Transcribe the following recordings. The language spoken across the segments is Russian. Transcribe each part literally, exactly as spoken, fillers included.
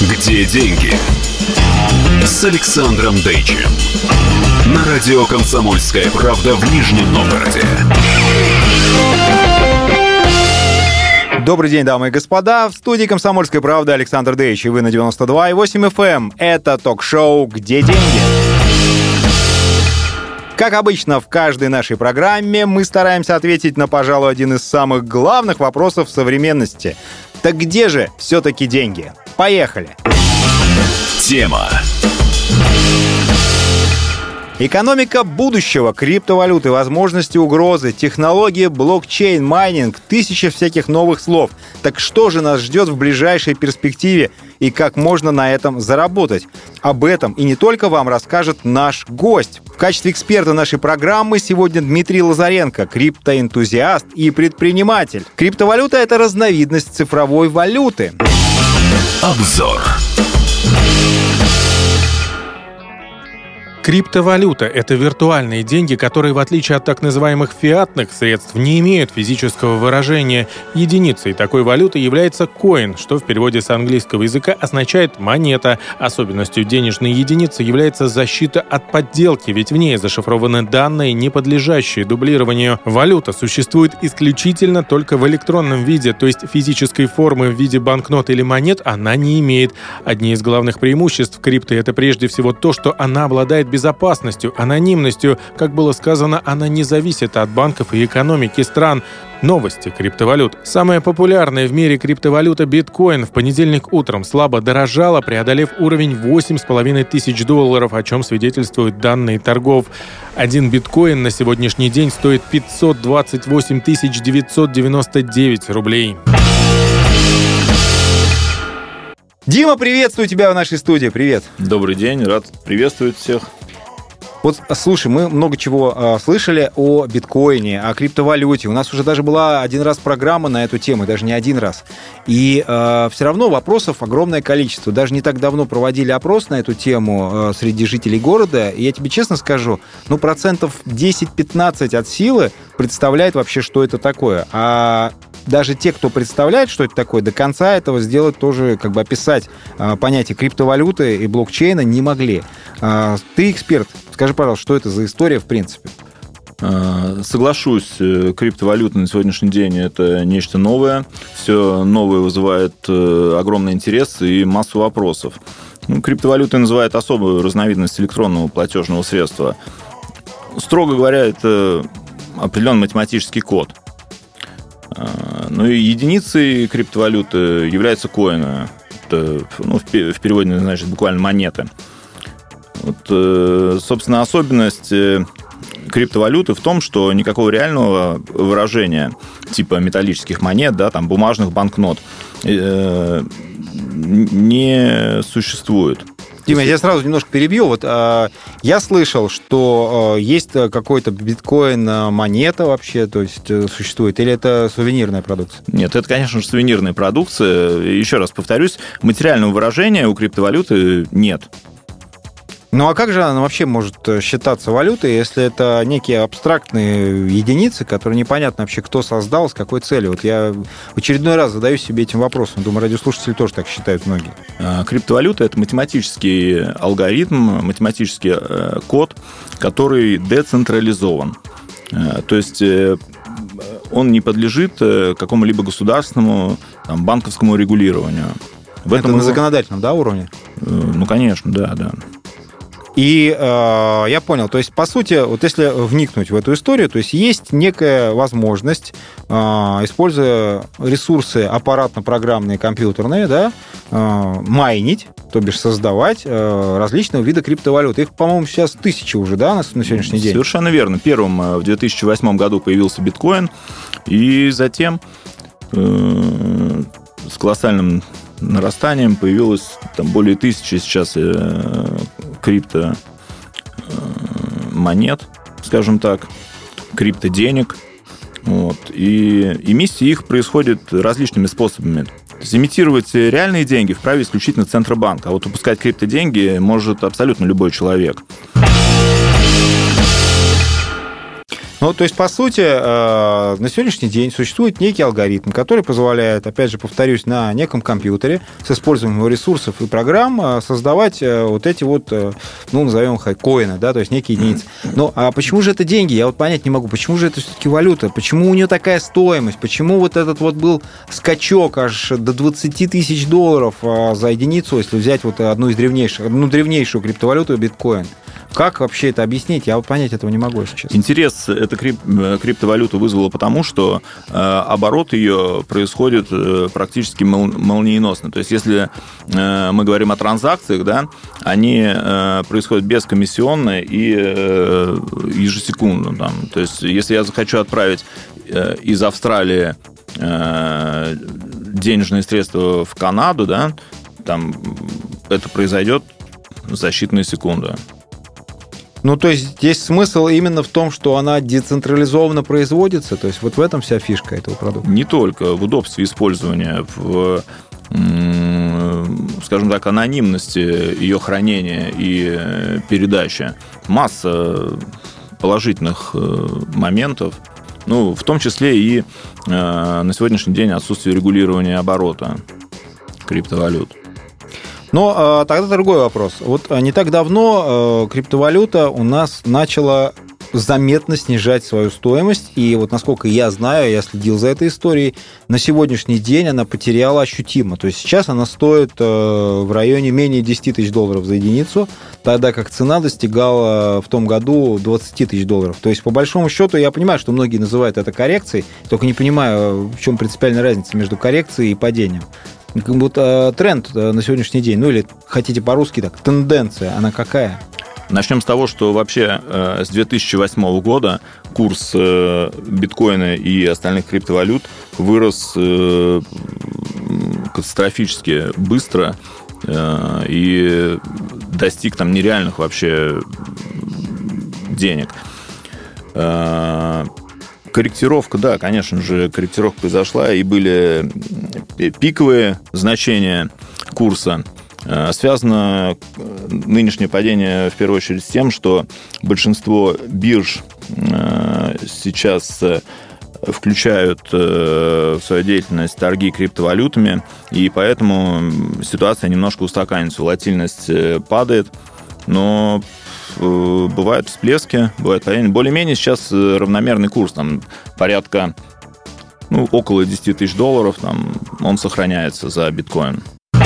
Где деньги? С Александром Дейчем. На радио «Комсомольская правда» в Нижнем Новгороде. Добрый день, дамы и господа. В студии «Комсомольская правда» Александр Дейч. И вы на девяносто два и восемь эф эм. Это ток-шоу «Где деньги?». Как обычно, в каждой нашей программе мы стараемся ответить на, пожалуй, один из самых главных вопросов современности. Так где же все-таки деньги? Поехали! Тема. Экономика будущего, криптовалюты, возможности, угрозы, технологии, блокчейн, майнинг, тысячи всяких новых слов. Так что же нас ждет в ближайшей перспективе и как можно на этом заработать? Об этом и не только вам расскажет наш гость. В качестве эксперта нашей программы сегодня Дмитрий Лазаренко, криптоэнтузиаст и предприниматель. Криптовалюта — это разновидность цифровой валюты. Обзор. Криптовалюта – это виртуальные деньги, которые, в отличие от так называемых фиатных средств, не имеют физического выражения. Единицей такой валюты является коин, что в переводе с английского языка означает «монета». Особенностью денежной единицы является защита от подделки, ведь в ней зашифрованы данные, не подлежащие дублированию. Валюта существует исключительно только в электронном виде, то есть физической формы в виде банкнот или монет она не имеет. Одни из главных преимуществ крипто – это прежде всего то, что она обладает безопасностью, анонимностью. Как было сказано, она не зависит от банков и экономики стран. Новости криптовалют. Самая популярная в мире криптовалюта биткоин в понедельник утром слабо дорожала, преодолев уровень восемь с половиной тысяч долларов, о чем свидетельствуют данные торгов. Один биткоин на сегодняшний день стоит пятьсот двадцать восемь тысяч девятьсот девяносто девять рублей. Дима, приветствую тебя в нашей студии. Привет. Добрый день, рад приветствовать всех. Вот, слушай, мы много чего э, слышали о биткоине, о криптовалюте. У нас уже даже была один раз программа на эту тему, даже не один раз. И э, все равно вопросов огромное количество. Даже не так давно проводили опрос на эту тему э, среди жителей города. И я тебе честно скажу, ну, процентов десять-пятнадцать от силы представляет вообще, что это такое. А даже те, кто представляет, что это такое, до конца этого сделать тоже, как бы описать э, понятие криптовалюты и блокчейна не могли. Э, ты эксперт. Скажи, пожалуйста, что это за история в принципе? Соглашусь, криптовалюта на сегодняшний день – это нечто новое. Все новое вызывает огромный интерес и массу вопросов. Ну, криптовалютой называют особую разновидность электронного платежного средства. Строго говоря, это определенный математический код. Ну и единицей криптовалюты является коины. Это, ну, в переводе значит буквально монеты. Вот, собственно, особенность криптовалюты в том, что никакого реального выражения типа металлических монет, да, там, бумажных банкнот не существует. Дима, я сразу немножко перебью. Вот, э, я слышал, что э, есть какой-то биткоин-монета вообще, то есть э, существует, или это сувенирная продукция? Нет, это, конечно же, сувенирная продукция. Еще раз повторюсь, материального выражения у криптовалюты нет. Ну а как же она вообще может считаться валютой, если это некие абстрактные единицы, которые непонятно вообще, кто создал, с какой целью? Вот я в очередной раз задаю себе этим вопросом. Думаю, радиослушатели тоже так считают многие. Криптовалюта – это математический алгоритм, математический код, который децентрализован. То есть он не подлежит какому-либо государственному, там, банковскому регулированию. В это этом на его... законодательном, да, уровне? Ну, конечно, да, да. И э, я понял, то есть, по сути, вот если вникнуть в эту историю, то есть есть некая возможность, э, используя ресурсы аппаратно-программные, компьютерные, да, э, майнить, то бишь создавать э, различного вида криптовалют. Их, по-моему, сейчас тысячи уже, да, на, на сегодняшний день? Совершенно верно. Первым в две тысячи восьмом году появился биткоин, и затем э, с колоссальным нарастанием появилось там более тысячи сейчас э, крипто э, монет, скажем так, криптоденег. Вот. И эмиссия их происходит различными способами. То есть имитировать реальные деньги вправе исключительно Центробанк, а вот выпускать криптоденьги может абсолютно любой человек. Ну, то есть, по сути, на сегодняшний день существует некий алгоритм, который позволяет, опять же, повторюсь, на неком компьютере с использованием его ресурсов и программ создавать вот эти вот, ну, назовем их коины, да, то есть некие единицы. Ну, а почему же это деньги? Я вот понять не могу. Почему же это все-таки валюта? Почему у нее такая стоимость? Почему вот этот вот был скачок аж до двадцать тысяч долларов за единицу, если взять вот одну из древнейших, ну, древнейшую криптовалюту биткоин? Как вообще это объяснить? Я вот понять этого не могу сейчас. Интерес эта крип... криптовалюта вызвала потому, что э, оборот ее происходит э, практически мол... молниеносно. То есть, если э, мы говорим о транзакциях, да, они э, происходят бескомиссионно и э, ежесекундно. Там. То есть, если я захочу отправить э, из Австралии э, денежные средства в Канаду, да, там это произойдет за считанные секунды. Ну, то есть здесь смысл именно в том, что она децентрализованно производится? То есть вот в этом вся фишка этого продукта? Не только в удобстве использования, в, скажем так, анонимности ее хранения и передачи. Масса положительных моментов, ну, в том числе и на сегодняшний день отсутствие регулирования оборота криптовалют. Но э, тогда другой вопрос. Вот не так давно э, криптовалюта у нас начала заметно снижать свою стоимость. И вот насколько я знаю, я следил за этой историей, на сегодняшний день она потеряла ощутимо. То есть сейчас она стоит э, в районе менее десять тысяч долларов за единицу, тогда как цена достигала в том году двадцать тысяч долларов. То есть по большому счету я понимаю, что многие называют это коррекцией, только не понимаю, в чем принципиальная разница между коррекцией и падением. Вот э, тренд на сегодняшний день, ну или хотите по-русски так, тенденция, она какая? Начнем с того, что вообще э, с две тысячи восьмого года курс э, биткоина и остальных криптовалют вырос э, катастрофически быстро э, и достиг там нереальных вообще денег. Э, Корректировка, да, конечно же, корректировка произошла, и были пиковые значения курса. Связано нынешнее падение, в первую очередь, с тем, что большинство бирж сейчас включают в свою деятельность торги криптовалютами, и поэтому ситуация немножко устаканится, волатильность падает, но бывают всплески, бывают падения. Более-менее сейчас равномерный курс, там порядка, ну, около десять тысяч долларов, там, он сохраняется за биткоин.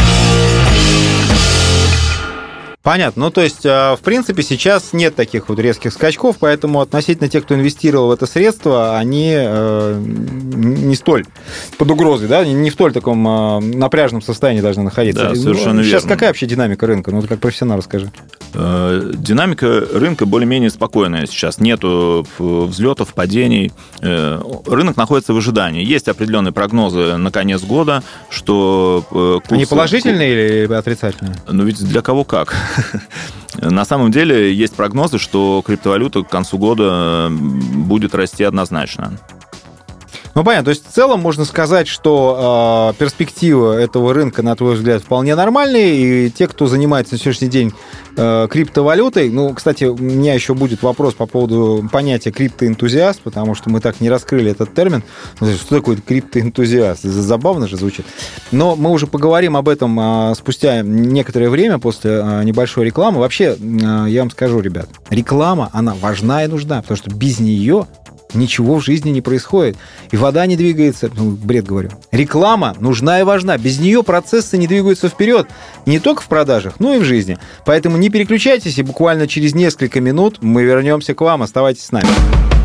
Понятно. Ну, то есть, в принципе, сейчас нет таких вот резких скачков, поэтому относительно тех, кто инвестировал в это средство, они не столь под угрозой, да, не в столь таком напряженном состоянии должны находиться. Да, совершенно сейчас верно. Какая вообще динамика рынка? Ну, ты как профессионал расскажи. Динамика рынка более-менее спокойная сейчас. Нету взлетов, падений. Рынок находится в ожидании. Есть определенные прогнозы на конец года, что... Курсы... Они положительные или отрицательные? Ну, ведь для кого как. На самом деле есть прогнозы, что криптовалюта к концу года будет расти однозначно. Ну, понятно. То есть, в целом можно сказать, что э, перспективы этого рынка, на твой взгляд, вполне нормальные. И те, кто занимается на сегодняшний день э, криптовалютой... Ну, кстати, у меня еще будет вопрос по поводу понятия криптоэнтузиаст, потому что мы так не раскрыли этот термин. Что такое криптоэнтузиаст? Забавно же звучит. Но мы уже поговорим об этом э, спустя некоторое время, после э, небольшой рекламы. Вообще, э, я вам скажу, ребят, реклама, она важна и нужна, потому что без нее... ничего в жизни не происходит. И вода не двигается. Ну, бред говорю. Реклама нужна и важна. Без нее процессы не двигаются вперед. Не только в продажах, но и в жизни. Поэтому не переключайтесь, и буквально через несколько минут мы вернемся к вам. Оставайтесь с нами.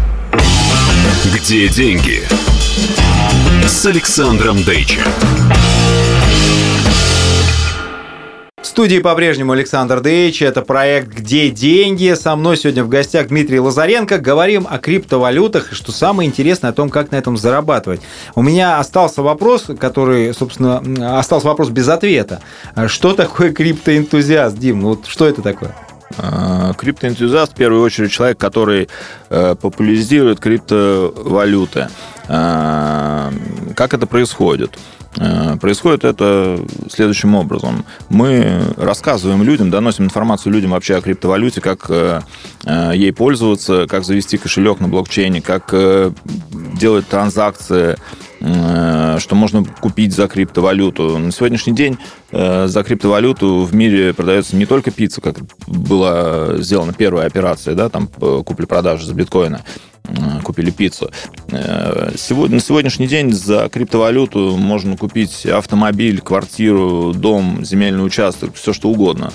Где деньги? С Александром Дейчем. В студии по-прежнему Александр Дейч. Это проект «Где деньги?». Со мной сегодня в гостях Дмитрий Лазаренко. Говорим о криптовалютах и, что самое интересное, о том, как на этом зарабатывать. У меня остался вопрос, который, собственно, остался вопрос без ответа. Что такое криптоэнтузиаст, Дим? Вот что это такое? Криптоэнтузиаст, в первую очередь, человек, который популяризирует криптовалюты. Как это происходит? Происходит это следующим образом. Мы рассказываем людям, доносим информацию людям вообще о криптовалюте, как ей пользоваться, как завести кошелек на блокчейне, как делать транзакции, что можно купить за криптовалюту. На сегодняшний день за криптовалюту в мире продается не только пицца, как была сделана первая операция, да, там купли-продажи за биткоины, купили пиццу. Сегодня, на сегодняшний день за криптовалюту можно купить автомобиль, квартиру, дом, земельный участок, все что угодно.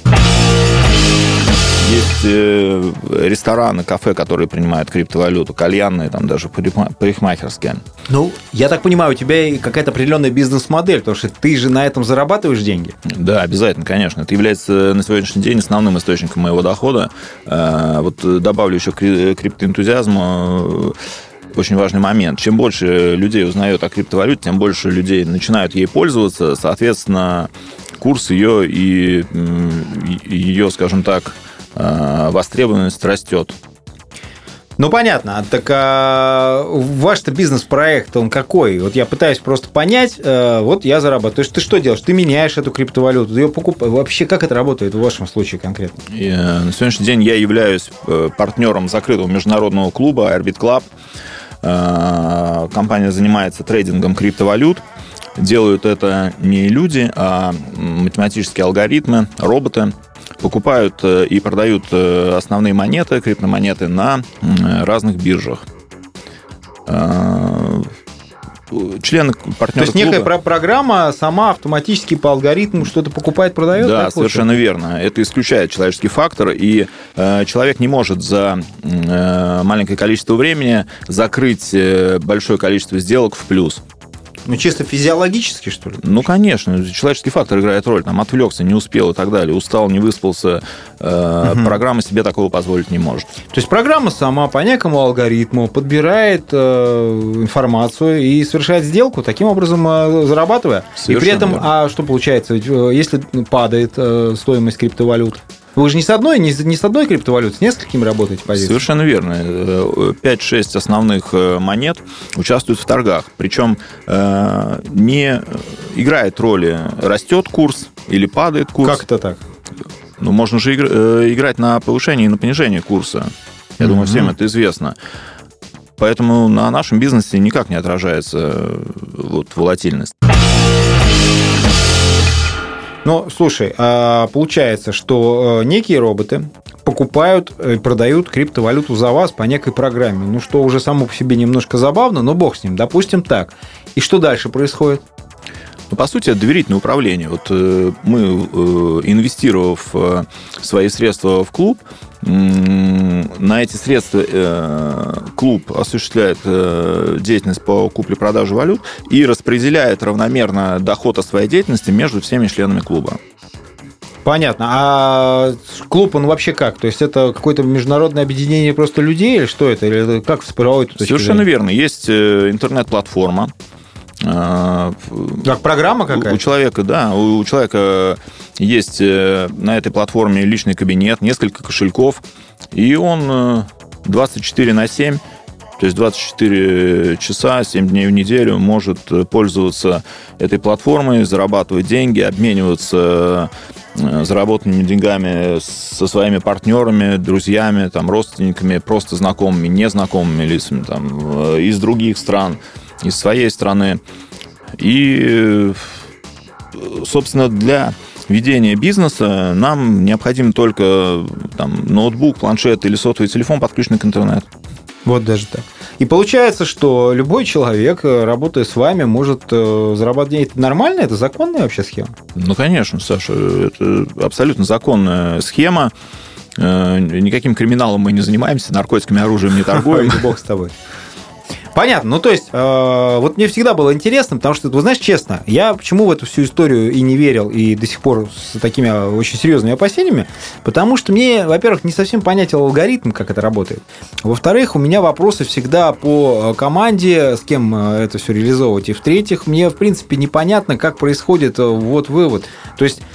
Есть рестораны, кафе, которые принимают криптовалюту, кальянные, там даже парикмахерские. Ну, я так понимаю, у тебя какая-то определенная бизнес-модель, потому что ты же на этом зарабатываешь деньги. Да, обязательно, конечно. Это является на сегодняшний день основным источником моего дохода. Вот добавлю еще криптоэнтузиазма. Очень важный момент. Чем больше людей узнает о криптовалюте, тем больше людей начинают ей пользоваться. Соответственно, курс ее и ее, скажем так, востребованность растет. Ну, понятно. Так а ваш-то бизнес-проект, он какой? Вот я пытаюсь просто понять, вот я зарабатываю. То есть ты что делаешь? Ты меняешь эту криптовалюту, ты ее покупаешь. Вообще, как это работает в вашем случае конкретно? И на сегодняшний день я являюсь партнером закрытого международного клуба Airbit Club. Компания занимается трейдингом криптовалют. Делают это не люди, а математические алгоритмы, роботы. Покупают и продают основные монеты, криптомонеты на разных биржах. Члены партнеров То есть клуба... некая программа сама автоматически по алгоритму что-то покупает, продает? Да, совершенно верно. Это исключает человеческий фактор, и э, человек не может за э, маленькое количество времени закрыть большое количество сделок в плюс. Ну, чисто физиологически, что ли? Ну, конечно. Человеческий фактор играет роль. Там отвлекся, не успел и так далее. Устал, не выспался. Э, угу. Программа себе такого позволить не может. То есть программа сама по некому алгоритму подбирает э, информацию и совершает сделку, таким образом э, зарабатывая. Совершенно и при этом, верно. А что получается? Ведь, э, если падает э, стоимость криптовалют, вы же не с одной, не, не с одной криптовалютой, с несколькими работаете позициями. Совершенно верно. пять-шесть основных монет участвуют в торгах. Причем э, не играет роли, растет курс или падает курс. Как это так? Ну, можно же играть на повышение и на понижение курса. Я mm-hmm. думаю, всем это известно. Поэтому на нашем бизнесе никак не отражается вот, волатильность. Ну, слушай, получается, что некие роботы покупают и продают криптовалюту за вас по некой программе. Ну, что уже само по себе немножко забавно, но бог с ним, допустим так. И что дальше происходит? Ну, по сути, это доверительное управление. Вот мы, инвестировав свои средства в клуб, на эти средства клуб осуществляет деятельность по купле-продаже валют и распределяет равномерно доход от своей деятельности между всеми членами клуба. Понятно. А клуб, он вообще как? То есть это какое-то международное объединение просто людей или что это? Или как с правовой точки зрения? Совершенно верно. Есть интернет-платформа. Как программа какая-то? У человека, да, у человека есть на этой платформе личный кабинет, несколько кошельков, и он двадцать четыре на семь, то есть двадцать четыре часа, семь дней в неделю может пользоваться этой платформой, зарабатывать деньги, обмениваться заработанными деньгами со своими партнерами, друзьями, там, родственниками, просто знакомыми, незнакомыми лицами там, из других стран, из своей страны. И, собственно, для ведения бизнеса нам необходим только там, ноутбук, планшет или сотовый телефон, подключенный к интернету. Вот даже так. И получается, что любой человек, работая с вами, может зарабатывать деньги. Это нормально? Это законная вообще схема? Ну, конечно, Саша. Это абсолютно законная схема. Никаким криминалом мы не занимаемся, наркотиками, оружием не торгуем. Бог с тобой. Понятно. Ну, то есть, э, вот мне всегда было интересно, потому что, вы знаешь, честно, я почему в эту всю историю и не верил, и до сих пор с такими очень серьезными опасениями, потому что мне, во-первых, не совсем понятен алгоритм, как это работает. Во-вторых, у меня вопросы всегда по команде, с кем это все реализовывать. И в-третьих, мне, в принципе, непонятно, как происходит вот вывод. То есть,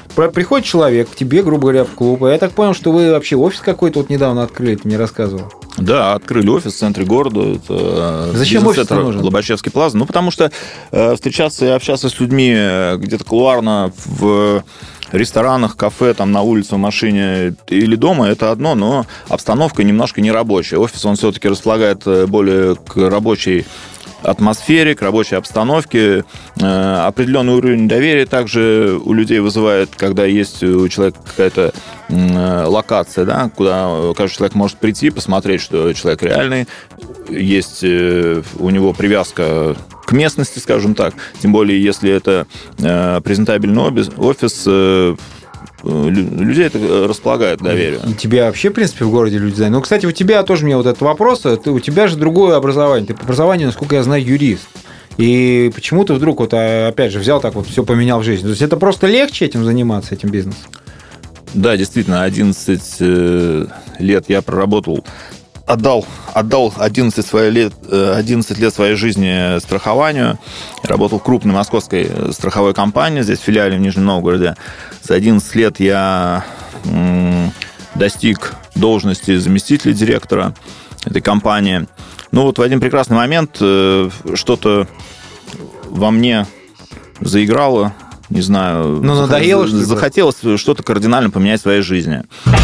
приходит человек к тебе, грубо говоря, в клуб, и я так понял, что вы вообще офис какой-то вот недавно открыли, ты мне рассказывал. Да, открыли офис в центре города. Это Зачем офис нужен? Лобачевский плаза. Ну, потому что э, встречаться и общаться с людьми где-то кулуарно в ресторанах, кафе, там, на улице, в машине или дома, это одно, но обстановка немножко не рабочая. Офис, он все-таки располагает более к рабочей атмосфере, к рабочей обстановке. Определенный уровень доверия также у людей вызывает, когда есть у человека какая-то локация, да, куда каждый человек может прийти, посмотреть, что человек реальный, есть у него привязка к местности, скажем так. Тем более, если это презентабельный офис, людей это располагает к доверию. И тебя вообще, в принципе, в городе люди знают. Ну, кстати, у тебя тоже мне вот этот вопрос. Ты, у тебя же другое образование. Ты по образованию, насколько я знаю, юрист. И почему ты вдруг, вот, опять же, взял так вот, все поменял в жизни? То есть это просто легче этим заниматься, этим бизнесом? Да, действительно, одиннадцать лет я проработал, отдал, отдал одиннадцать, свои лет, одиннадцать лет своей жизни страхованию. Работал в крупной московской страховой компании, здесь в филиале в Нижнем Новгороде. За одиннадцать лет я м, достиг должности заместителя директора этой компании. Ну вот в один прекрасный момент что-то во мне заиграло, не знаю, ну, надоело, зах... захотелось что-то кардинально поменять в своей жизни.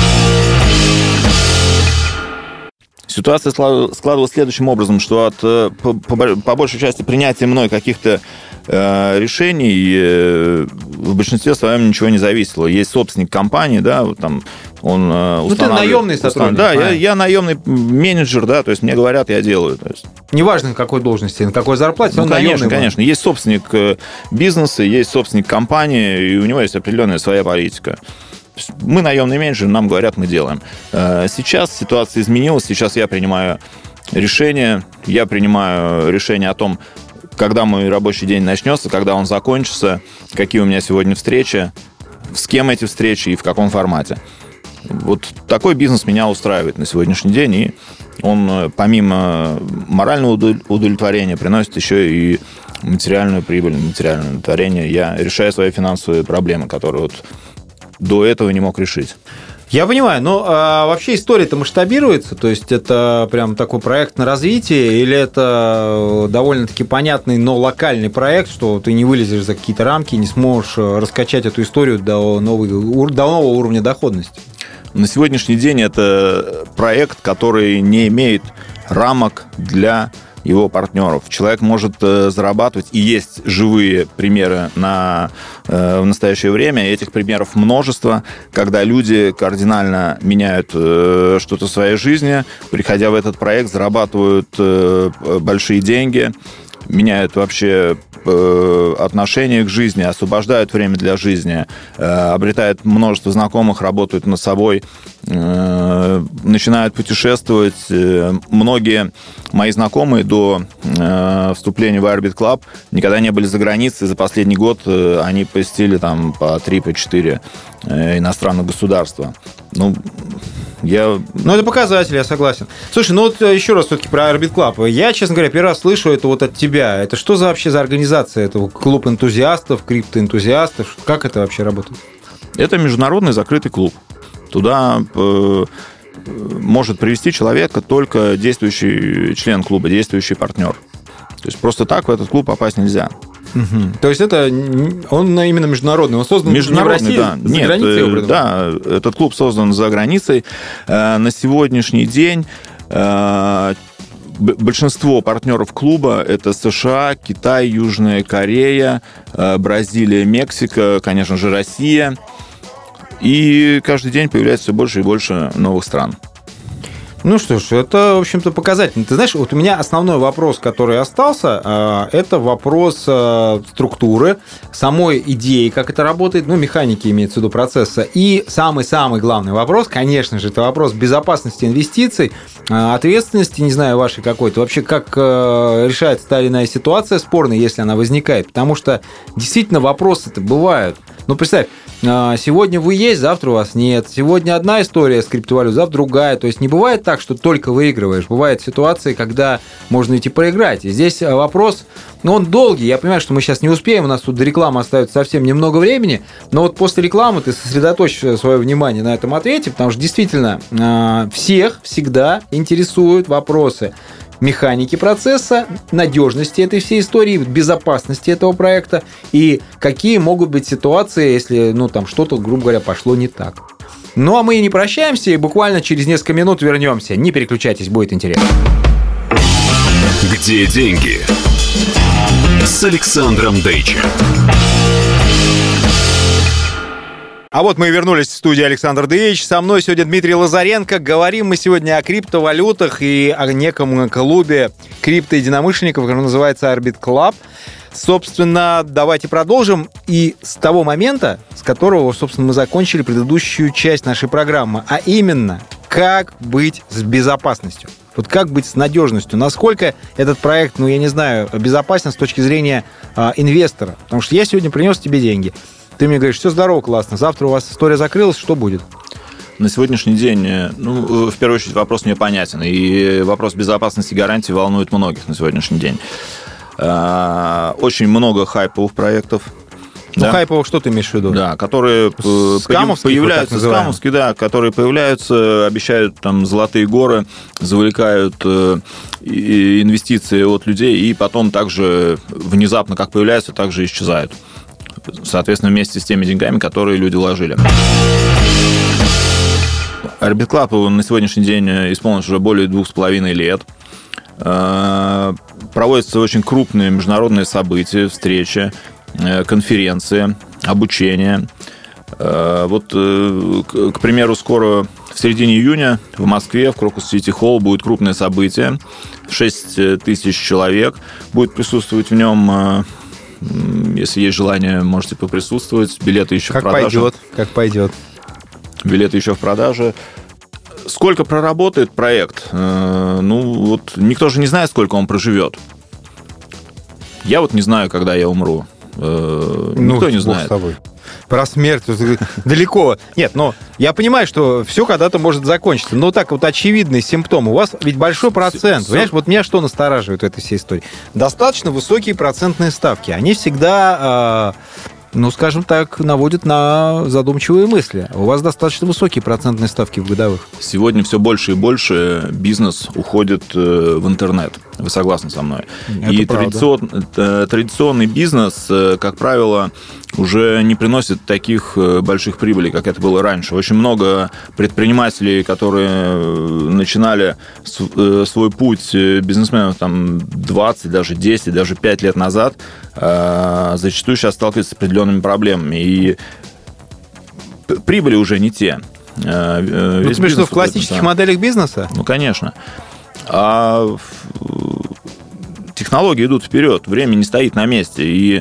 Ситуация складывалась следующим образом, что от, по, по, по большей части принятия мной каких-то э, решений э, в большинстве своем ничего не зависело. Есть собственник компании, да, вот там он э, устанавливает... Ну, ты наемный сотрудник. Да, я, я наемный менеджер, да, то есть мне говорят, я делаю. То есть... Неважно, на какой должности, на какой зарплате, ну, он конечно, наемный. Конечно, есть собственник бизнеса, есть собственник компании, и у него есть определенная своя политика. Мы наемный менеджер, нам говорят, мы делаем. Сейчас ситуация изменилась, сейчас я принимаю решение, я принимаю решение о том, когда мой рабочий день начнется, когда он закончится, какие у меня сегодня встречи, с кем эти встречи и в каком формате. Вот такой бизнес меня устраивает на сегодняшний день, и он помимо морального удовлетворения приносит еще и материальную прибыль, материальное удовлетворение. Я решаю свои финансовые проблемы, которые вот до этого не мог решить. Я понимаю, но а, вообще история-то масштабируется? То есть это прям такой проект на развитие, или это довольно-таки понятный, но локальный проект, что ты не вылезешь за какие-то рамки, не сможешь раскачать эту историю до нового, до нового уровня доходности? На сегодняшний день это проект, который не имеет рамок для его партнеров. Человек может э, зарабатывать, и есть живые примеры на, э, в настоящее время. Этих примеров множество, когда люди кардинально меняют э, что-то в своей жизни, приходя в этот проект, зарабатывают э, большие деньги, меняют вообще э, отношение к жизни, освобождают время для жизни, э, обретают множество знакомых, работают над собой, э, начинают путешествовать. Э, многие мои знакомые до э, вступления в Aerobeat Club никогда не были за границей. За последний год э, они посетили там по три, по четыре э, иностранных государства. Ну, Я... Ну, это показатель, я согласен. Слушай, ну вот еще раз все-таки про Aerobeat Club. Я, честно говоря, первый раз слышу это вот от тебя. Это что за вообще за организация? Это клуб энтузиастов, криптоэнтузиастов? Как это вообще работает? Это международный закрытый клуб. Туда э, может привести человека только действующий член клуба, действующий партнер. То есть просто так в этот клуб попасть нельзя. Угу. То есть это он именно международный, он создан международный, не в России, да. за Нет, границей? Да, этот клуб создан за границей. На сегодняшний день большинство партнеров клуба — это США, Китай, Южная Корея, Бразилия, Мексика, конечно же, Россия. И каждый день появляется все больше и больше новых стран. Ну что ж, это, в общем-то, показательно. Ты знаешь, вот у меня основной вопрос, который остался, это вопрос структуры, самой идеи, как это работает, ну, механики имеется в виду процесса. И самый-самый главный вопрос, конечно же, это вопрос безопасности инвестиций, ответственности, не знаю, вашей какой-то, вообще как решается та или иная ситуация спорная, если она возникает. Потому что действительно вопросы-то бывают. Ну, представь, сегодня вы есть, завтра у вас нет. Сегодня одна история с криптовалютой, завтра другая. То есть не бывает так, что только выигрываешь. Бывают ситуации, когда можно идти проиграть. И здесь вопрос, ну, он долгий. Я понимаю, что мы сейчас не успеем, у нас тут до рекламы остается совсем немного времени. Но вот после рекламы ты сосредоточь свое внимание на этом ответе, потому что действительно всех всегда интересуют вопросы механики процесса, надежности этой всей истории, безопасности этого проекта и какие могут быть ситуации, если, ну, там что-то, грубо говоря, пошло не так. Ну, а мы и не прощаемся, и буквально через несколько минут вернемся. Не переключайтесь, будет интересно. Где деньги? С Александром Дейчем. А вот мы и вернулись в студию Александр Дейч. Со мной сегодня Дмитрий Лазаренко. Говорим мы сегодня о криптовалютах и о неком клубе криптоединомышленников, который называется Orbit Club. Собственно, давайте продолжим. И с того момента, с которого, собственно, мы закончили предыдущую часть нашей программы, а именно, как быть с безопасностью. Вот как быть с надежностью? Насколько этот проект, ну, я не знаю, безопасен с точки зрения а, инвестора? Потому что я сегодня принес тебе деньги. Ты мне говоришь, все здорово, классно. Завтра у вас история закрылась, что будет? На сегодняшний день, ну, в первую очередь, вопрос мне понятен. И вопрос безопасности и гарантии волнует многих на сегодняшний день. Очень много хайповых проектов. Ну, да? Хайповых что ты имеешь в виду? Да, которые скамовские, появляются, вот скамовские, да, которые появляются, обещают там золотые горы, завлекают инвестиции от людей, и потом также внезапно, как появляются, также исчезают. Соответственно, вместе с теми деньгами, которые люди вложили. Orbit Club на сегодняшний день исполнилось уже более двух с половиной лет. Проводятся очень крупные международные события, встречи, конференции, обучение. Вот, к примеру, скоро в середине июня в Москве в Крокус Сити Холл будет крупное событие. шесть тысяч человек. Будет присутствовать в нем... Если есть желание, можете поприсутствовать. Билеты еще как в продаже. Пойдет, как пойдет. Билеты еще в продаже. Сколько проработает проект? Ну, вот никто же не знает, сколько он проживет. Я вот не знаю, когда я умру. Никто ну, не знает. С тобой. Про смерть далеко. Нет, но я понимаю, что все когда-то может закончиться. Но так вот очевидный симптом. У вас ведь большой процент. Все, понимаешь, все. Вот меня что настораживает в этой всей истории? Достаточно высокие процентные ставки. Они всегда... ну, скажем так, наводит на задумчивые мысли. У вас достаточно высокие процентные ставки в годовых. Сегодня все больше и больше бизнес уходит в интернет. Вы согласны со мной? Это и традицион, традиционный бизнес, как правило, уже не приносит таких больших прибылей, как это было раньше. Очень много предпринимателей, которые начинали свой путь бизнесменов там, двадцать, даже десять, даже пять лет назад, зачастую сейчас сталкиваются с определенными проблемами. И прибыли уже не те. Ну, ты что, в классических моделях бизнеса? Ну, конечно. А технологии идут вперед, время не стоит на месте. И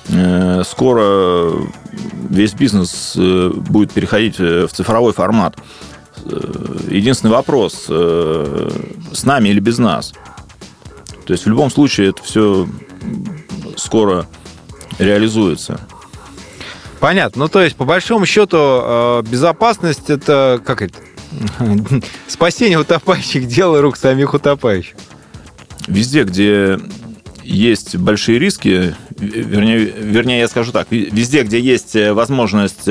скоро весь бизнес будет переходить в цифровой формат. Единственный вопрос, с нами или без нас. То есть в любом случае это все скоро реализуется. Понятно. Ну, то есть, по большому счету, безопасность – это, как это, спасение утопающих – дело рук самих утопающих. Везде, где есть большие риски, вернее, вернее, я скажу так, везде, где есть возможность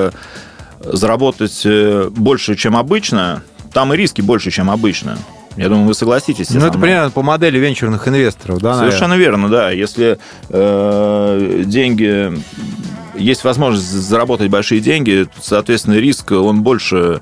заработать больше, чем обычно, там и риски больше, чем обычно. Я думаю, вы согласитесь. Ну, это примерно по модели венчурных инвесторов, да? Совершенно наверное? верно, да. Если э, деньги... Есть возможность заработать большие деньги, соответственно, риск, он больше,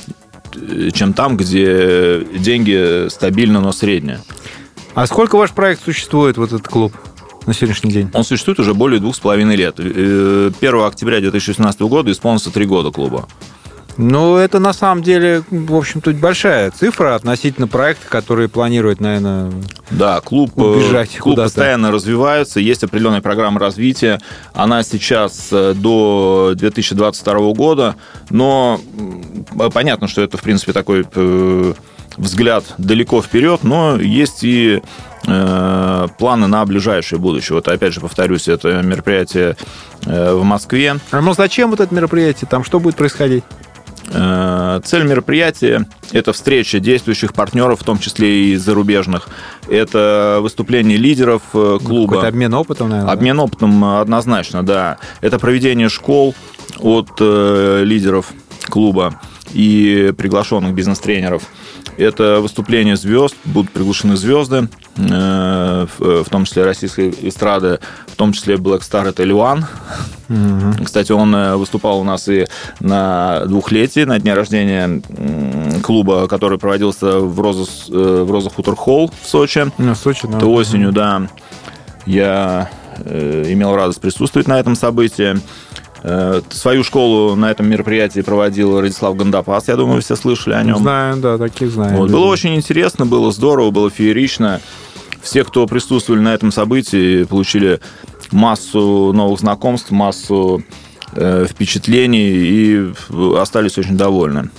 чем там, где деньги стабильно, но средние. А сколько ваш проект существует, вот этот клуб, на сегодняшний день? Он существует уже более двух с половиной лет. первого октября две тысячи шестнадцатого года исполнится три года клуба. Ну, это на самом деле, в общем-то, большая цифра относительно проекта, который планирует, наверное, да, клуб, убежать клуб куда-то. Постоянно развивается, есть определенная программа развития. Она сейчас до две тысячи двадцать второго года, но понятно, что это, в принципе, такой взгляд далеко вперед, но есть и э, планы на ближайшее будущее. Вот опять же повторюсь, это мероприятие э, в Москве. А ну зачем вот это мероприятие? Там что будет происходить? Цель мероприятия – это встреча действующих партнеров, в том числе и зарубежных. Это выступление лидеров клуба. Какой-то обмен опытом, наверное? Обмен да? опытом однозначно, да. Это проведение школ от э, лидеров клуба и приглашенных бизнес-тренеров. Это выступление звезд, будут приглашены звезды, э, в, в том числе российской эстрады, в том числе Black Star, это Ливан. Mm-hmm. Кстати, он выступал у нас и на двухлетии, на дне рождения клуба, который проводился в Роза, в Роза Хутор Холл в Сочи. No, в Сочи, да. То осенью, да, я э, имел радость присутствовать на этом событии. Свою школу на этом мероприятии проводил Радислав Гандапас. Я думаю, вы все слышали о нем. Знаю, да, таких знаю. Вот. Было очень интересно, было здорово, было феерично. Все, кто присутствовали на этом событии, получили массу новых знакомств, массу э, впечатлений и остались очень довольны.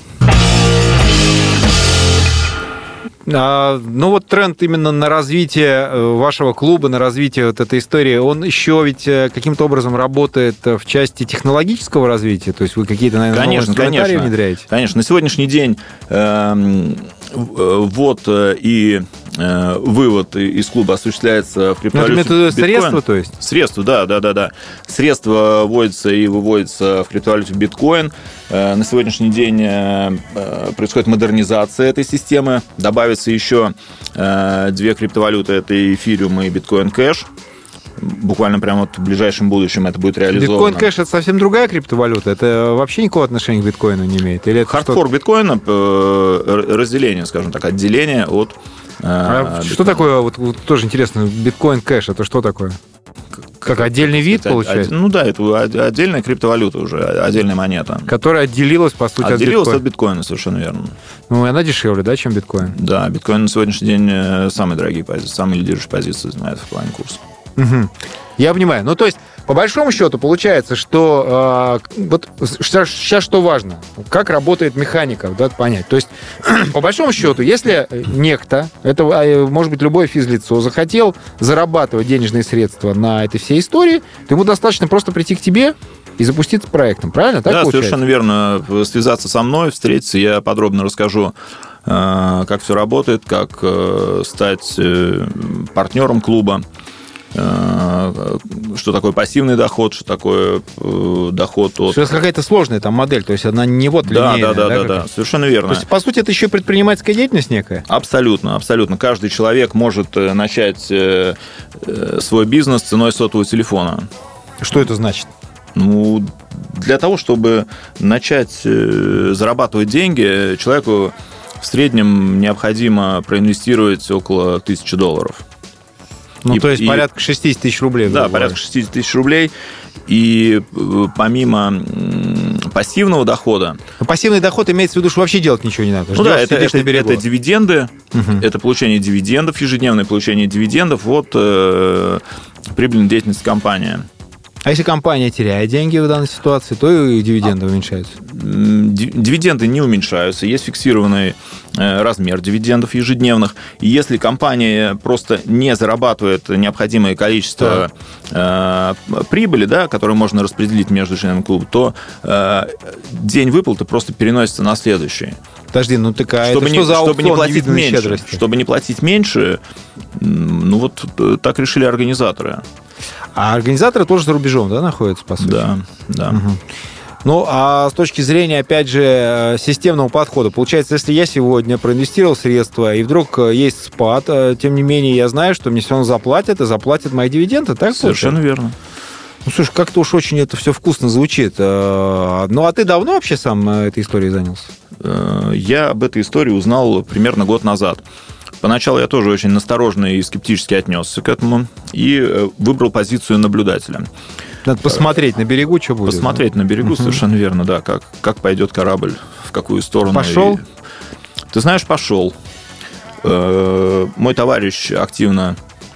А, ну вот тренд именно на развитие вашего клуба, на развитие вот этой истории, он еще ведь каким-то образом работает в части технологического развития? То есть вы какие-то, наверное, конечно, новые инструментарии конечно, внедряете? Конечно. На сегодняшний день э, ввод и э, вывод из клуба осуществляется в криптовалюте. Ну, это средства, то есть? Средства, да, да, да, да. Средства вводятся и выводятся в криптовалюте биткоин. На сегодняшний день происходит модернизация этой системы. Добавится еще две криптовалюты. Это эфириум и биткоин кэш. Буквально прямо вот в ближайшем будущем это будет реализовано. Биткоин кэш — это совсем другая криптовалюта? Это вообще никакого отношения к биткоину не имеет? Или это хардфорк биткоина, разделение, скажем так, отделение от а что такое, вот, вот тоже интересно, биткоин кэш — это что такое? Как, как отдельный вид, сказать, получается? Ну да, это отдельная криптовалюта уже, отдельная монета. Которая отделилась, по сути, отделилась от биткоина. от биткоина, совершенно верно. Ну, и она дешевле, да, чем биткоин? Да, биткоин на сегодняшний день самые дорогие позиции, самые лидирующие позиции занимает в плане курса. Угу. Я понимаю. Ну, то есть, по большому счету, получается, что э, вот сейчас, сейчас что важно? Как работает механика, да, понять. То есть, по большому счету, если некто, это может быть любое физлицо, захотел зарабатывать денежные средства на этой всей истории, то ему достаточно просто прийти к тебе и запуститься проектом. Правильно? Так да, получается? Совершенно верно. Связаться со мной, встретиться, я подробно расскажу, как все работает, как стать партнером клуба, что такое пассивный доход, что такое э, доход от... Что это какая-то сложная там модель, то есть она не вот да, линейная. Да, да, да, да, да, совершенно верно. То есть, по сути, это еще предпринимательская деятельность некая? Абсолютно, абсолютно. Каждый человек может начать э, э, свой бизнес ценой сотового телефона. Что это значит? Ну, для того, чтобы начать э, зарабатывать деньги, человеку в среднем необходимо проинвестировать около тысячи долларов. Ну, и, то есть и, порядка шестьдесят тысяч рублей. Да, порядка шестьдесят тысяч рублей. И помимо пассивного дохода... Но пассивный доход имеется в виду, что вообще делать ничего не надо. Ну Ждешь, да, это, это, это дивиденды, угу. Это получение дивидендов, ежедневное получение дивидендов от э, прибыльной деятельности компании. А если компания теряет деньги в данной ситуации, то и дивиденды а, уменьшаются? Дивиденды не уменьшаются. Есть фиксированный размер дивидендов ежедневных. И если компания просто не зарабатывает необходимое количество э, прибыли, да, которое можно распределить между членами клуба, то э, день выплаты просто переносится на следующий. Подожди, ну так а чтобы это не, что за чтобы не платить меньше, щедрости? Чтобы не платить меньше, ну вот так решили организаторы. А организаторы тоже за рубежом, да, находятся, по сути? Да, да. Угу. Ну, а с точки зрения, опять же, системного подхода, получается, если я сегодня проинвестировал средства, и вдруг есть спад, тем не менее, я знаю, что мне все равно заплатят, и заплатят мои дивиденды, так? Совершенно получается? верно. Ну, слушай, как-то уж очень это все вкусно звучит. Ну, а ты давно вообще сам этой историей занялся? Я об этой истории узнал примерно год назад. Поначалу я тоже очень настороженно и скептически отнесся к этому и выбрал позицию наблюдателя. Надо посмотреть на берегу, что будет. Посмотреть да? на берегу, uh-huh. совершенно верно, да, как, как пойдет корабль, в какую сторону. Пошел? И... Ты знаешь, пошел. Мой товарищ, активно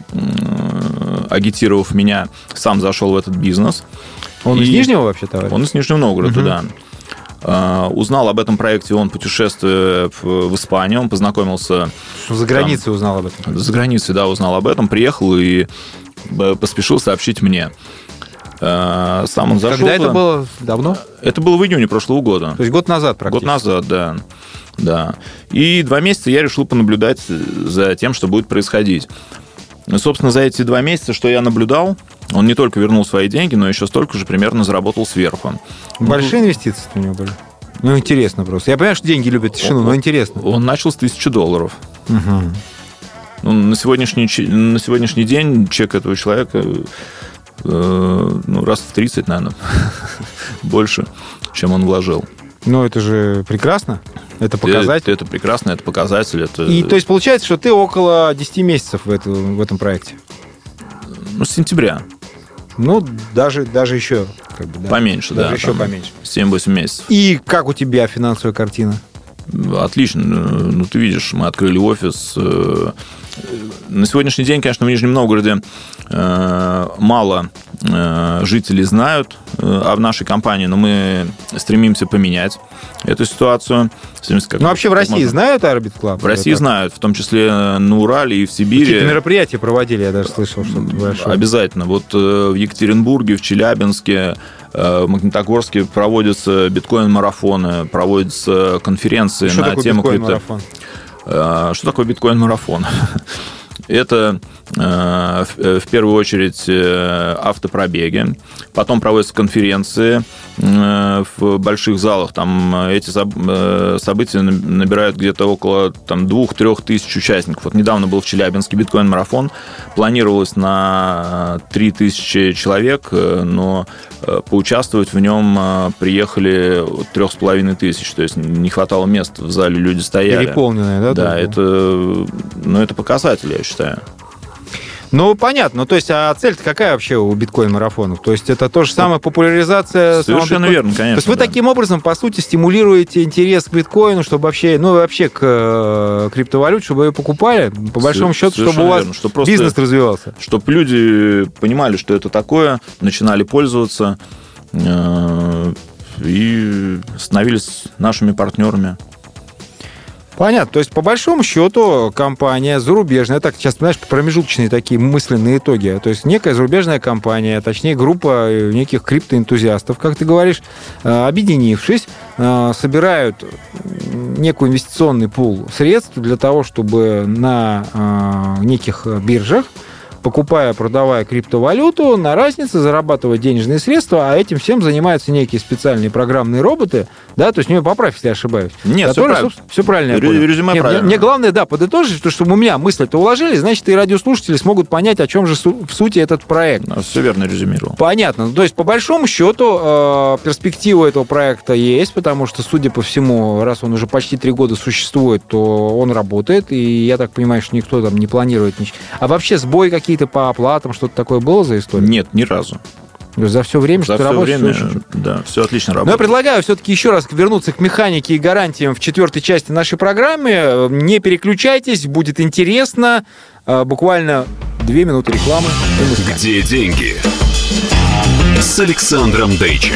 агитировав меня, сам зашел в этот бизнес. Он и... из Нижнего вообще, товарищ? Он из Нижнего Новгорода, uh-huh. да. Узнал об этом проекте он, путешествуя в Испанию, он познакомился... За границей там, узнал об этом? За границей, да, узнал об этом, приехал и поспешил сообщить мне. Сам он зашел. Когда это было? Давно? Это было в июне прошлого года. То есть год назад практически? Год назад, да. да. И два месяца я решил понаблюдать за тем, что будет происходить. И, собственно, за эти два месяца, что я наблюдал, он не только вернул свои деньги, но еще столько же примерно заработал сверху. Большие ну, инвестиции у него были? Ну, интересно просто. Я понимаю, что деньги любят тишину, он, но интересно. Он начал с тысячи долларов. Угу. Ну, на, сегодняшний, на сегодняшний день чек этого человека э, ну, раз в тридцать, наверное, больше, чем он вложил. Ну, это же прекрасно. Это показатель. Это, это прекрасно, это показатель. Это... И то есть получается, что ты около десяти месяцев в, это, в этом проекте? Ну, с сентября. Ну, даже, даже еще. Как бы, да. Поменьше, даже да. еще поменьше. семь-восемь месяцев. И как у тебя финансовая картина? Отлично. Ну, ты видишь, мы открыли офис. На сегодняшний день, конечно, в Нижнем Новгороде мало жителей знают о нашей компании, но мы стремимся поменять эту ситуацию. Как, ну, вообще в России можно... знают Orbit Club? В России знают, в том числе на Урале и в Сибири. Какие-то мероприятия проводили, я даже слышал, что большое. Обязательно. Вот в Екатеринбурге, в Челябинске, в Магнитогорске проводятся биткоин-марафоны, проводятся конференции что на тему крипто. Что такое биткоин-марафон? Это э, в, в первую очередь э, автопробеги, потом проводятся конференции э, в больших залах. Там эти э, события набирают где-то около там, двух-трех тысяч участников. Вот недавно был в Челябинске биткоин-марафон, планировалось на три тысячи человек, но поучаствовать в нем приехали трех с половиной тысяч, то есть не хватало мест в зале, люди стояли. Переполненные, да? Да, это, ну, это показатель, я считаю. Ну, понятно. Ну, то есть, а цель-то какая вообще у биткоин-марафонов? То есть, это то же самое популяризация... Совершенно верно, конечно. То есть, вы да. таким образом, по сути, стимулируете интерес к биткоину, чтобы вообще, ну, вообще к криптовалюте, чтобы ее покупали, по большому счету, Совершенно чтобы у вас верно, что просто, бизнес развивался. Чтобы люди понимали, что это такое, начинали пользоваться и становились нашими партнерами. Понятно. То есть, по большому счету, компания зарубежная, так сейчас, знаешь, промежуточные такие мысленные итоги. То есть, некая зарубежная компания, точнее, группа неких криптоэнтузиастов, как ты говоришь, объединившись, собирают некий инвестиционный пул средств для того, чтобы на неких биржах, покупая, продавая криптовалюту, на разнице зарабатывать денежные средства, а этим всем занимаются некие специальные программные роботы, да, то есть, ну, поправь, если я ошибаюсь. Нет, которые, все правильно. Все правильно. Резюме Нет, правильно. Мне главное, да, подытожить, что, чтобы у меня мысли-то уложили, значит, и радиослушатели смогут понять, о чем же су- в сути этот проект. Да, все верно резюмировал. Понятно. То есть, по большому счету, э, перспектива этого проекта есть, потому что, судя по всему, раз он уже почти три года существует, то он работает, и я так понимаю, что никто там не планирует ничего. А вообще сбои какие-то по оплатам, что-то такое было за историю? Нет, ни разу. За все время, за что ты все работаешь? время, все да, все отлично работает. Но я предлагаю все-таки еще раз вернуться к механике и гарантиям в четвертой части нашей программы. Не переключайтесь, будет интересно. Буквально две минуты рекламы. Где деньги? С Александром Дейчем.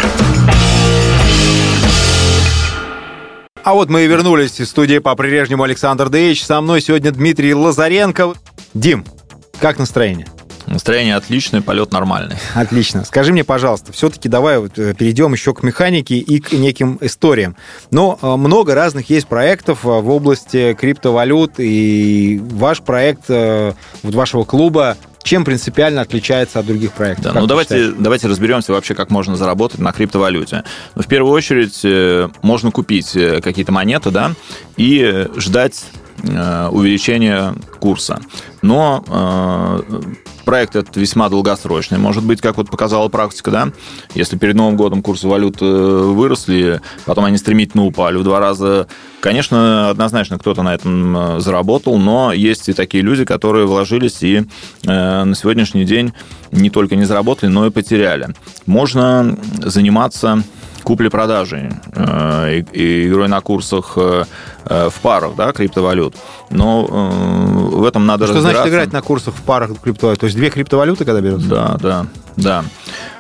А вот мы и вернулись из студии по-прежнему Александр Дейч. Со мной сегодня Дмитрий Лазаренко. Дим, как настроение? Настроение отличное, полет нормальный. Отлично. Скажи мне, пожалуйста, все-таки давай вот перейдем еще к механике и к неким историям. Но много разных есть проектов в области криптовалют, и ваш проект вот вашего клуба чем принципиально отличается от других проектов? Да, ну давайте, давайте разберемся вообще, как можно заработать на криптовалюте. Ну, в первую очередь, можно купить какие-то монеты, да, и ждать увеличения курса. Но э, проект этот весьма долгосрочный. Может быть, как вот показала практика, да, если перед Новым годом курсы валют выросли, потом они стремительно упали в два раза, конечно, однозначно кто-то на этом заработал, но есть и такие люди, которые вложились и э, на сегодняшний день не только не заработали, но и потеряли. Можно заниматься куплей-продажей, э, и игрой на курсах э, в парах, да, криптовалют. Но э, в этом надо Что разбираться. Что значит играть на курсах в парах криптовалют? То есть две криптовалюты, когда берутся? Да, да, да.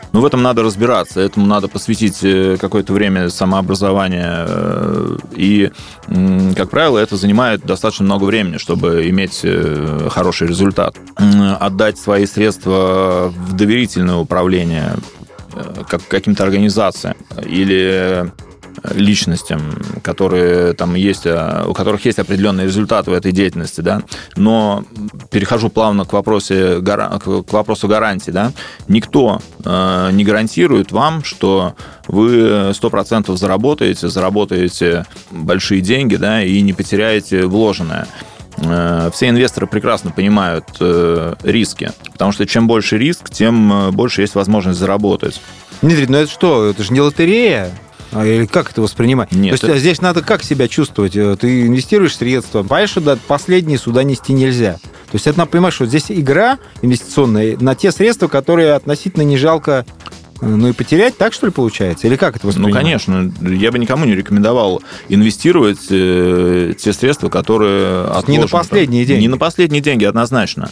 Но в этом надо разбираться, этому надо посвятить какое-то время самообразования. И, как правило, это занимает достаточно много времени, чтобы иметь хороший результат. Отдать свои средства в доверительное управление как каким-то организациям или личностям, которые там есть, у которых есть определенные результаты в этой деятельности, да. Но перехожу плавно к вопросу, к вопросу гарантий, да. Никто э, не гарантирует вам, что вы сто процентов заработаете, заработаете большие деньги, да, и не потеряете вложенное. Все инвесторы прекрасно понимают э, риски, потому что чем больше риск, тем больше есть возможность заработать. Дмитрий, ну это что? Это же не лотерея. Или как это воспринимать? Нет, То есть это... здесь надо как себя чувствовать? Ты инвестируешь средства, понимаешь, что да, последние сюда нести нельзя. То есть это надо понимать, что здесь игра инвестиционная на те средства, которые относительно не жалко, ну и потерять, так что ли получается? Или как это воспринимать? Ну, конечно. Я бы никому не рекомендовал инвестировать э, те средства, которые отложены. Не на последние деньги. Не на последние деньги, однозначно.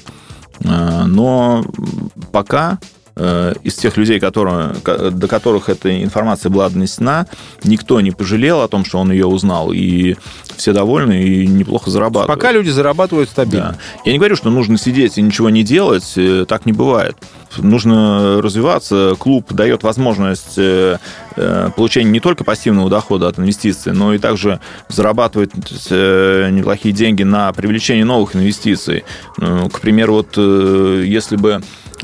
Но пока из тех людей, которые, до которых эта информация была донесена, никто не пожалел о том, что он ее узнал, и все довольны и неплохо зарабатывают. Пока люди зарабатывают стабильно. Да. Я не говорю, что нужно сидеть и ничего не делать, так не бывает. Нужно развиваться. Клуб дает возможность получения не только пассивного дохода от инвестиций, но и также зарабатывать неплохие деньги на привлечение новых инвестиций. К примеру, вот если бы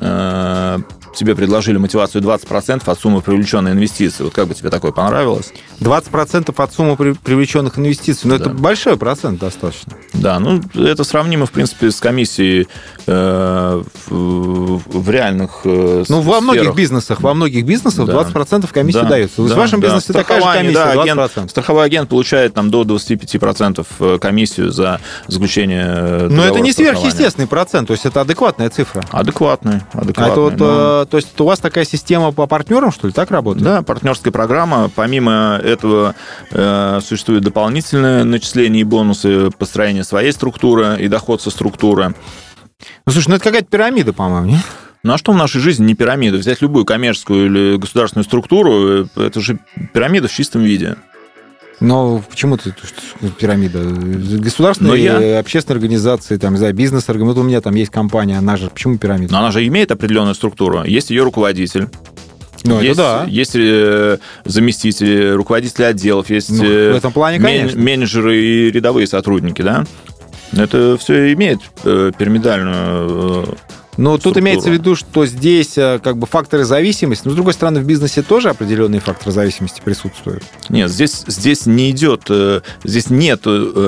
тебе предложили мотивацию двадцать процентов от суммы привлеченной инвестиции. Вот как бы тебе такое понравилось? двадцать процентов от суммы привлеченных инвестиций. Ну, да. Это большой процент достаточно. Да, ну, это сравнимо, в принципе, с комиссией э, в, в реальных э, Ну, во сферах. многих бизнесах, во многих бизнесах да. двадцать процентов комиссии да. дается. То есть да. в вашем да. бизнесе такая же комиссия, да, двадцать процентов. Агент, страховой агент получает там, до двадцать пять процентов комиссию за заключение. Но это не сверхъестественный процент, то есть это адекватная цифра. Адекватный. адекватный а это вот, но... То есть у вас такая система по партнерам, что ли, так работает? Да, партнерская программа. Помимо этого э, существуют дополнительные начисления и бонусы, построение своей структуры и доход со структуры. Ну, слушай, ну это какая-то пирамида, по-моему, нет? Ну а что в нашей жизни не пирамида? Взять любую коммерческую или государственную структуру, это же пирамида в чистом виде. Но почему ты пирамида? Государственные, я... общественные организации, там, не знаю, бизнес-организации. Вот у меня там есть компания, она же... Почему пирамида? Но она же имеет определенную структуру. Есть ее руководитель. Ну, есть, это да. Есть заместители, руководители отделов, есть ну, в этом плане, мен- менеджеры и рядовые сотрудники, да? Это все имеет пирамидальную... Но тут имеется в виду, что здесь как бы факторы зависимости, но, с другой стороны, в бизнесе тоже определенные факторы зависимости присутствуют. Нет, здесь, здесь не идет, здесь нет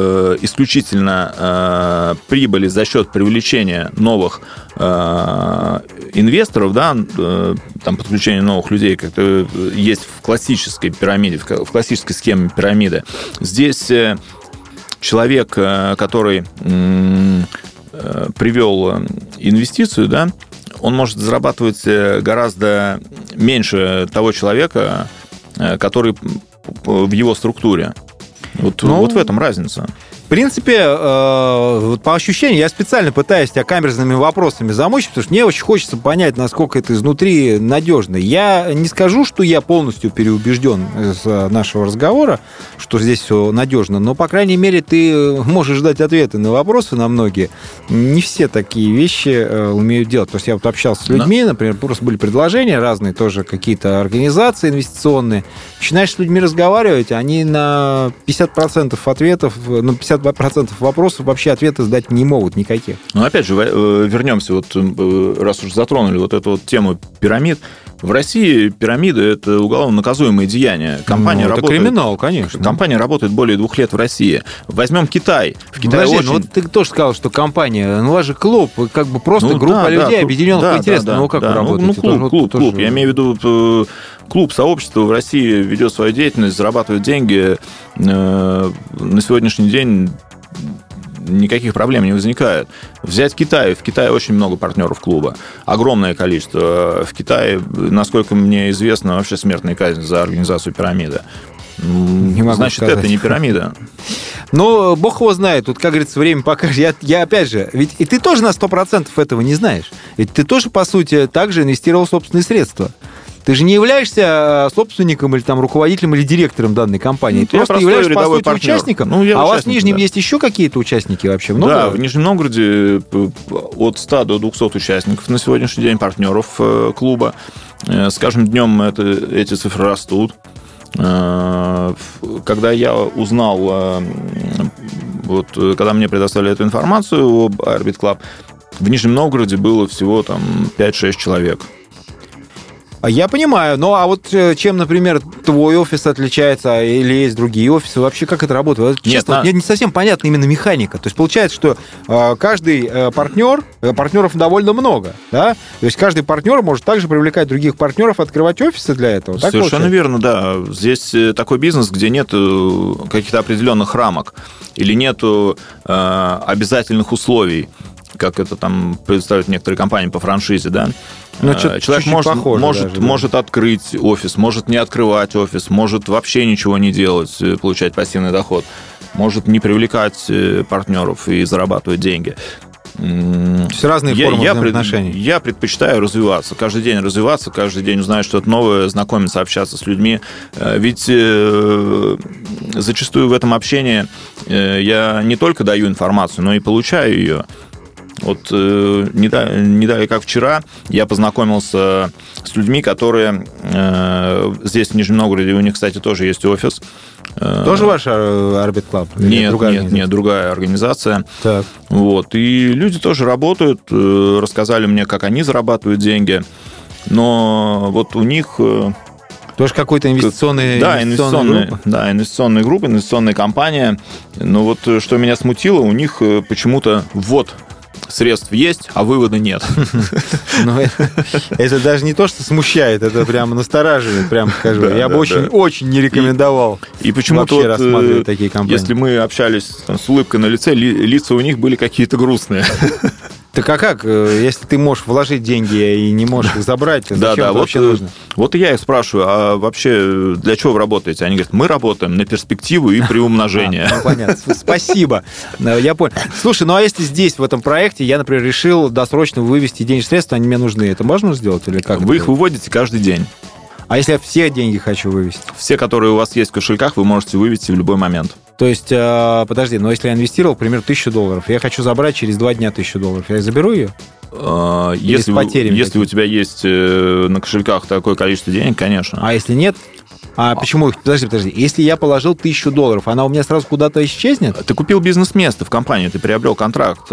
исключительно прибыли за счет привлечения новых инвесторов, да, там подключения новых людей, как это есть в классической пирамиде, в классической схеме пирамиды. Здесь человек, который привел инвестицию, да, он может зарабатывать гораздо меньше того человека, который в его структуре. Вот, ну, вот в этом разница. В принципе, э, вот по ощущениям, я специально пытаюсь тебя камерными вопросами замучить, потому что мне очень хочется понять, насколько это изнутри надежно. Я не скажу, что я полностью переубежден из нашего разговора, что здесь все надежно, но, по крайней мере, ты можешь дать ответы на вопросы на многие. Не все такие вещи э, умеют делать. То есть я вот общался с людьми, да. Например, просто были предложения разные, тоже какие-то организации инвестиционные. Начинаешь с людьми разговаривать, они на пятьдесят процентов ответов, ну, пятьдесят процентов вопросов вообще ответы сдать не могут никаких. Ну, опять же, вернемся, вот раз уж затронули вот эту вот тему пирамид. В России пирамиды – это уголовно наказуемые деяния. Компания ну, это работает, криминал, конечно. Компания работает более двух лет в России. Возьмем Китай. В Китае Подожди, очень... ну вот ты тоже сказал, что компания, ну у вас же клуб, как бы просто ну, группа да, людей, да, объединенных да, по интересам. Да, ну как да, вы работаете? Ну, клуб, тоже, клуб, тоже... клуб. Я имею в виду клуб, сообщество в России ведет свою деятельность, зарабатывает деньги. На сегодняшний день никаких проблем не возникает. Взять Китай. В Китае очень много партнеров клуба. Огромное количество. В Китае, насколько мне известно, вообще смертная казнь за организацию пирамиды. Не могу Значит, сказать. Это не пирамида. Ну, бог его знает. Тут, как говорится, время покажет. Я, я опять же, ведь и ты тоже на сто процентов этого не знаешь. Ведь ты тоже, по сути, также инвестировал собственные средства. Ты же не являешься собственником или там руководителем или директором данной компании. Ну, ты просто являешься, по сути, партнер. участником. Ну, а у вас в участник, Нижнем да. есть еще какие-то участники вообще? Много? Да, в Нижнем Новгороде от ста до двухсот участников на сегодняшний день, партнеров клуба. С каждым днем это, эти цифры растут. Когда я узнал, вот, когда мне предоставили эту информацию об Orbit Club, в Нижнем Новгороде было всего там пять-шесть человек. Я понимаю, ну а вот чем, например, твой офис отличается или есть другие офисы, вообще как это работает? Честно, Нет, вот мне не совсем понятна именно механика. То есть получается, что э, каждый э, партнер, э, партнеров довольно много, да? То есть каждый партнер может также привлекать других партнеров, открывать офисы для этого. Так Совершенно получается? верно, да. Здесь такой бизнес, где нет каких-то определенных рамок или нету э, обязательных условий, как это там представляют некоторые компании по франшизе, да. Ну, человек может, похоже может, даже, да. может открыть офис, может не открывать офис, может вообще ничего не делать, получать пассивный доход, может не привлекать партнеров и зарабатывать деньги. Все разные я, формы я взаимоотношений. Пред, я предпочитаю развиваться, каждый день развиваться, каждый день узнать что-то новое, знакомиться, общаться с людьми. Ведь э, зачастую в этом общении э, я не только даю информацию, но и получаю ее. Вот э, не, не далее, как вчера, я познакомился с людьми, которые э, здесь, в Нижнем Новгороде, у них, кстати, тоже есть офис. Тоже ваш Orbit Club? Нет, нет, нет, другая организация. Так. Вот, и люди тоже работают, э, рассказали мне, как они зарабатывают деньги, но вот у них... Э, тоже какой-то инвестиционный, да, инвестиционная группа? Да, инвестиционная группа, инвестиционная компания. Но вот что меня смутило, у них почему-то ввод средств есть, а вывода нет. Ну, это, это даже не то, что смущает, это прямо настораживает, прямо скажу. Да, Я да, бы очень, да. очень не рекомендовал и, и почему-то вообще вот, рассматривать такие компании. Если мы общались там, с улыбкой на лице, ли, лица у них были какие-то грустные. Так а как, если ты можешь вложить деньги и не можешь их забрать, зачем да, да, это вот, вообще нужно? Вот я их спрашиваю, а вообще для чего вы работаете? Они говорят, мы работаем на перспективу и приумножение. А, ну, понятно, спасибо. Я понял. Слушай, ну а если здесь, в этом проекте, я, например, решил досрочно вывести денежные средства, они мне нужны, это можно сделать или как? Вы их выводите каждый день. А если я все деньги хочу вывести? Все, которые у вас есть в кошельках, вы можете вывести в любой момент. То есть, э, подожди, но если я инвестировал, к примеру, тысячу долларов, я хочу забрать через два дня тысячу долларов, я заберу ее? Э, если если у тебя есть на кошельках такое количество денег, конечно. А если нет? А почему? Подожди, подожди. Если я положил тысячу долларов, она у меня сразу куда-то исчезнет? Ты купил бизнес-место в компании, ты приобрел контракт,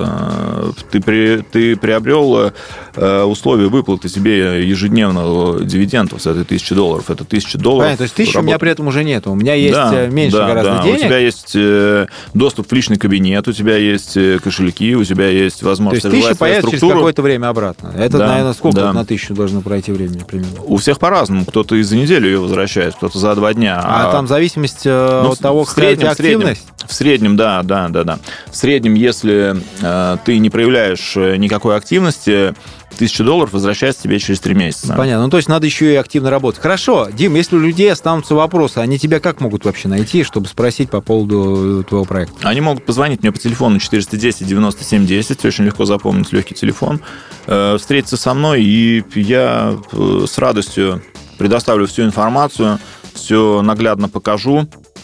ты, при, ты приобрел условия выплаты себе ежедневного дивиденда с этой тысячи долларов. Это тысяча долларов. Понятно, то есть тысячи у меня при этом уже нет. У меня есть да, меньше да, гораздо да. денег. У тебя есть доступ в личный кабинет, у тебя есть кошельки, у тебя есть возможность развивать свою структуру. То есть тысяча появится через какое-то время обратно. Это, да, наверное, сколько да. на тысячу должно пройти времени примерно? У всех по-разному. Кто-то и за неделю ее возвращает, кто-то за два дня. А, а там зависимость ну, от того, какая у тебя активность? В среднем, в среднем, да, да, да, да. В среднем, если э, ты не проявляешь никакой активности, тысяча долларов возвращается тебе через три месяца. Понятно. Ну, то есть надо еще и активно работать. Хорошо. Дим, если у людей останутся вопросы, они тебя как могут вообще найти, чтобы спросить по поводу твоего проекта? Они могут позвонить мне по телефону четыреста десять девяносто семь десять. Очень легко запомнить, легкий телефон. Э, встретиться со мной, и я э, с радостью предоставлю всю информацию, все наглядно покажу.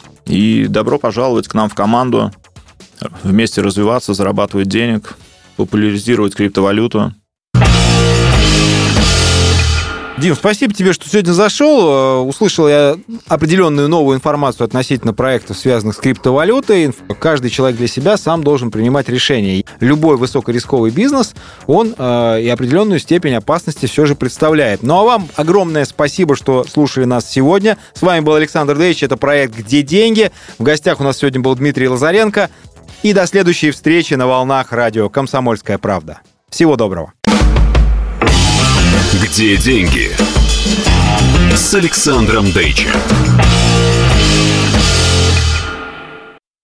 И добро пожаловать к нам в команду. Вместе развиваться, зарабатывать денег, популяризировать криптовалюту. Дим, спасибо тебе, что сегодня зашел. Услышал я определенную новую информацию относительно проектов, связанных с криптовалютой. Каждый человек для себя сам должен принимать решения. Любой высокорисковый бизнес, он э, и определенную степень опасности все же представляет. Ну а вам огромное спасибо, что слушали нас сегодня. С вами был Александр Дейч, это проект «Где деньги?». В гостях у нас сегодня был Дмитрий Лазаренко. И до следующей встречи на волнах радио «Комсомольская правда». Всего доброго. «Где деньги?» с Александром Дейчем.